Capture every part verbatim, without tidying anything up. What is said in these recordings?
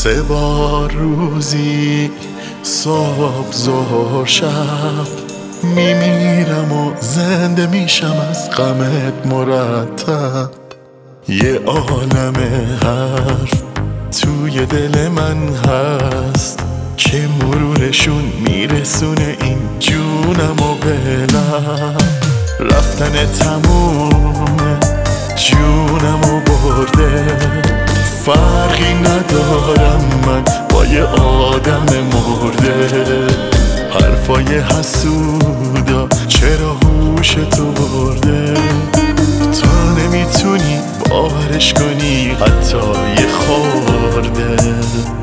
سه بار روزی صبح ظهر شب میمیرم و زنده میشم از غمت مرتب. یه عالم حرف توی دل من هست که مرورشون میرسونه این جونم و بلم. رفتن تمومه جونم و برده، فرقی ندارم من با یه آدم مرده. حرفای حسودا چرا هوش تو برده، تا نمیتونی باورش کنی حتی یه خورده.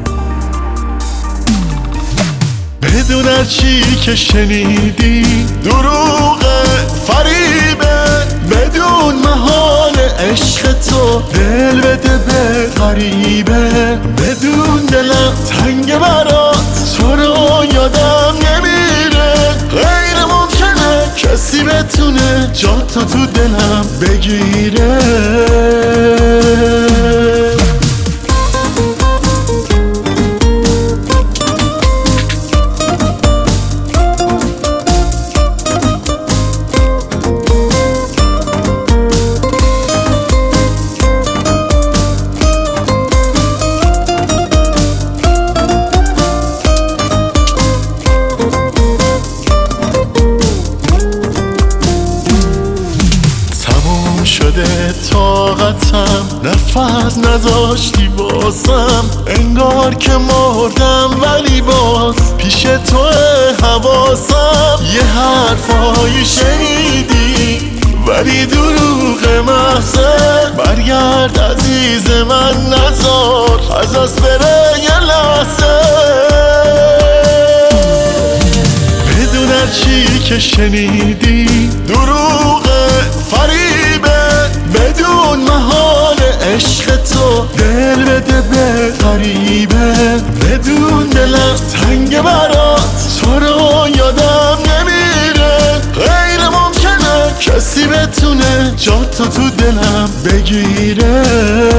بدون هرچی که شنیدی دروغه فریبه، بدون محال عشق تو دل بده به غریبه. بدون دلم تنگ برات تو رو یادم نمیره، غیر ممکنه کسی بتونه جا تو تو دلم بگیره. شده طاقتم، نفس نذاشتی واسم، انگار که مردم ولی باز پیش تو حواسم. یه حرفایی شنیدی ولی دروغ محضه، برگرد عزیز من نذار از از بره یه لحظه. بدون هرچی که شنیدی دروغه فریبه، بدون محال عشق تو دل بده به غریبه. بدون دلم تنگ برات تو رو یادم نمیره، غیر ممکنه کسی بتونه جا تو تو دلم بگیره.